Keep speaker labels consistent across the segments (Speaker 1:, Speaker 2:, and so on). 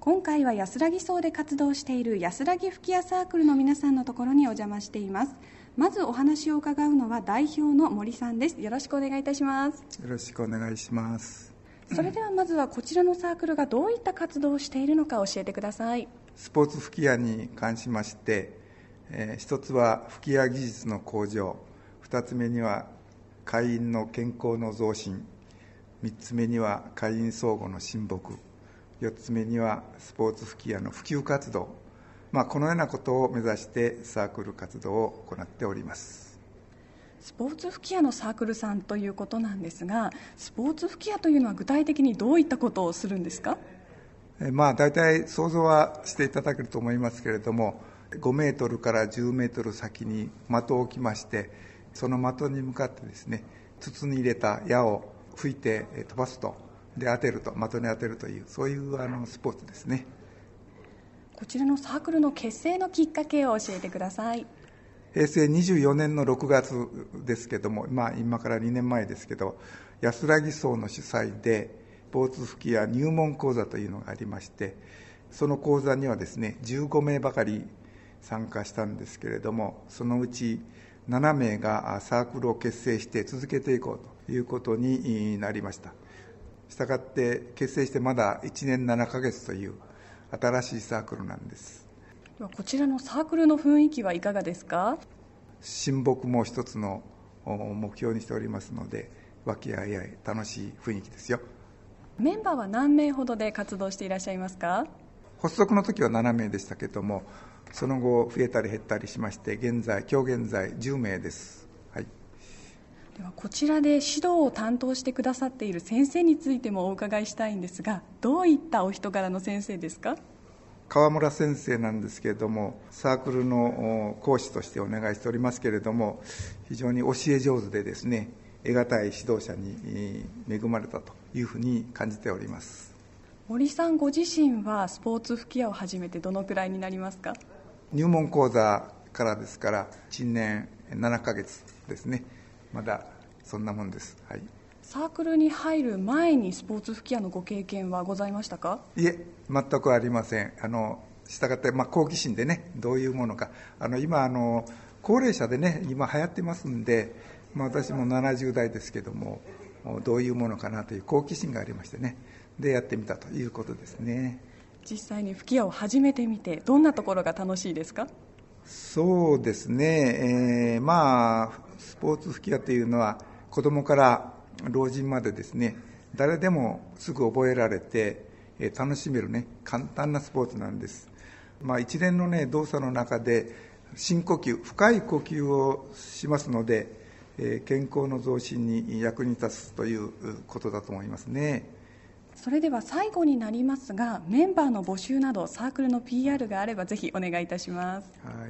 Speaker 1: 今回は安らぎ荘で活動している安らぎ吹き矢サークルの皆さんのところにお邪魔しています。まずお話を伺うのは代表の森さんです。よろしくお願いいたします。
Speaker 2: よろしくお願いします。
Speaker 1: それではまずはこちらのサークルがどういった活動をしているのか教えてください。
Speaker 2: スポーツ吹き矢に関しまして、一つは吹き矢技術の向上、二つ目には会員の健康の増進、三つ目には会員相互の親睦、四つ目にはスポーツ吹き矢の普及活動、このようなことを目指してサークル活動を行っております。
Speaker 1: スポーツ吹き矢のサークルさんということなんですが、スポーツ吹き矢というのは具体的にどういったことをするんですか？
Speaker 2: 大体想像はしていただけると思いますけれども、5メートルから10メートル先に的を置きまして、その的に向かってですね、筒に入れた矢を吹いて飛ばすと、で当てると、的に当てるという、そういうスポーツですね。
Speaker 1: こちらのサークルの結成のきっかけを教えてください。
Speaker 2: 平成24年の6月ですけども、今から2年前ですけど、安らぎ荘の主催でスポーツ吹き矢入門講座というのがありまして、その講座にはですね15名ばかり参加したんですけれども、そのうち7名がサークルを結成して続けていこうということになりました。したがって結成してまだ1年7ヶ月という新しいサークルなんです。
Speaker 1: こちらのサークルの雰囲気はいかがですか？
Speaker 2: 親睦も一つの目標にしておりますので、和気あいあい楽しい雰囲気ですよ。
Speaker 1: メンバーは何名ほどで活動していらっしゃいますか？
Speaker 2: 発足の時は7名でしたけども、その後増えたり減ったりしまして、今日現在10名です。はい。
Speaker 1: ではこちらで指導を担当してくださっている先生についてもお伺いしたいんですが、どういったお人柄の先生ですか？
Speaker 2: 川村先生なんですけれども、サークルの講師としてお願いしておりますけれども、非常に教え上手でですね、得難い指導者に恵まれたというふうに感じております。
Speaker 1: 森さんご自身はスポーツ吹き矢を始めてどのくらいになりますか？
Speaker 2: 入門講座からですから1年7ヶ月ですね。まだそんなもんです。はい。
Speaker 1: サークルに入る前にスポーツ吹き矢のご経験はございましたか？
Speaker 2: いえ、全くありません。したがって、好奇心でね、どういうものか、今高齢者でね、今流行ってますんで、私も70代ですけども、どういうものかなという好奇心がありましてね、でやってみたということですね。
Speaker 1: 実際に吹き矢を始めてみてどんなところが楽しいですか？
Speaker 2: そうですね、スポーツ吹き矢というのは子どもから老人までですね、誰でもすぐ覚えられて楽しめるね、簡単なスポーツなんです。一連のね動作の中で深呼吸、深い呼吸をしますので、健康の増進に役に立つということだと思いますね。
Speaker 1: それでは最後になりますが、メンバーの募集などサークルの PR があればぜひお願いいたします。
Speaker 2: はい。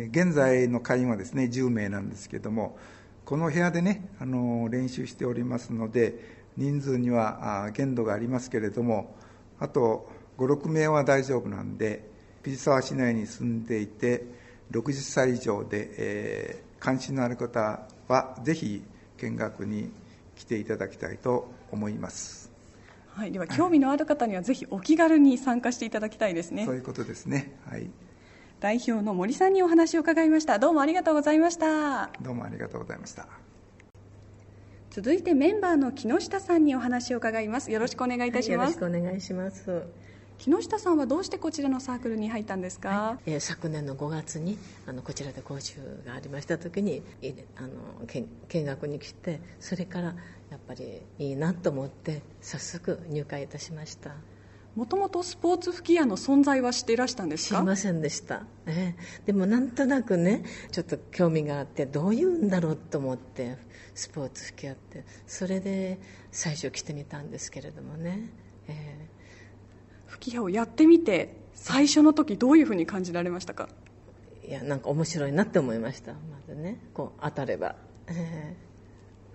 Speaker 2: 現在の会員はですね10名なんですけども、この部屋でね練習しておりますので、人数には限度がありますけれども、あと5、6名は大丈夫なんで、藤沢市内に住んでいて60歳以上で、関心のある方はぜひ見学に来ていただきたいと思います。
Speaker 1: はい、では興味のある方にはぜひお気軽に参加していただきたいですね。
Speaker 2: そういうことですね。はい。
Speaker 1: 代表の森さんにお話を伺いました。どうもありがとうございました。
Speaker 2: どうもありがとうございました。
Speaker 1: 続いてメンバーの木下さんにお話を伺います。よろしくお願いいたします。
Speaker 3: よろしくお願いします。
Speaker 1: 木下さんはどうしてこちらのサークルに入ったんですか？
Speaker 3: 昨年の5月にこちらで講習がありました時に見学に来て、それからやっぱりいいなと思って早速入会いたしました。
Speaker 1: もともとスポーツ吹き矢の存在は知っていらしたんですか？
Speaker 3: 知りませんでした、でもなんとなくねちょっと興味があって、どういうんだろうと思ってスポーツ吹き矢って、それで最初来てみたんですけれどもね、
Speaker 1: 吹き矢をやってみて最初の時どういうふうに感じられましたか？
Speaker 3: いや、なんか面白いなって思いました。まずねこう当たれば、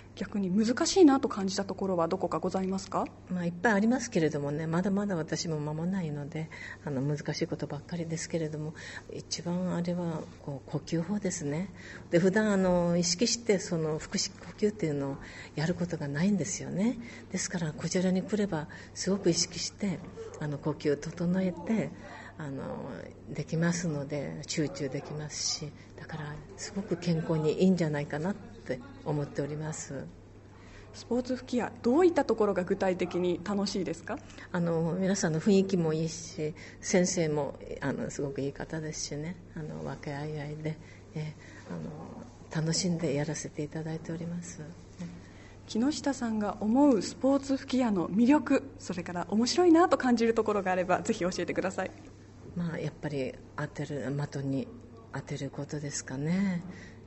Speaker 1: 逆に難しいなと感じたところはどこかございますか？
Speaker 3: いっぱいありますけれどもね、まだまだ私も間もないので難しいことばっかりですけれども、一番あれは呼吸法ですね。で普段意識してその腹式呼吸っていうのをやることがないんですよね。ですからこちらに来ればすごく意識して呼吸を整えてできますので、集中できますし、だからすごく健康にいいんじゃないかなって思っております。
Speaker 1: スポーツ吹き矢、どういったところが具体的に楽しいですか？
Speaker 3: 皆さんの雰囲気もいいし、先生もすごくいい方ですしね、和気あいあいで、楽しんでやらせていただいております。
Speaker 1: 木下さんが思うスポーツ吹き矢の魅力、それから面白いなと感じるところがあればぜひ教えてください。
Speaker 3: やっぱり的に当てることですかね。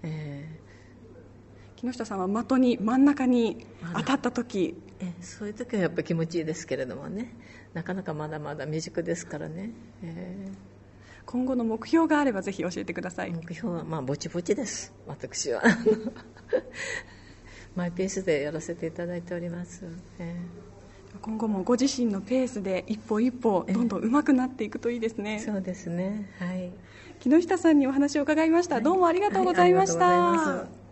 Speaker 1: 木下さんは的に真ん中に当たった時、
Speaker 3: そういう時はやっぱり気持ちいいですけれどもね、なかなかまだまだ未熟ですからね。
Speaker 1: 今後の目標があればぜひ教えてください。
Speaker 3: 目標はぼちぼちです。私はマイペースでやらせていただいております。
Speaker 1: 今後もご自身のペースで一歩一歩どんどん上手くなっていくといいですね。
Speaker 3: そうですね、はい。
Speaker 1: 木下さんにお話を伺いました。どうもありがとうございました。
Speaker 3: ありがとうございます。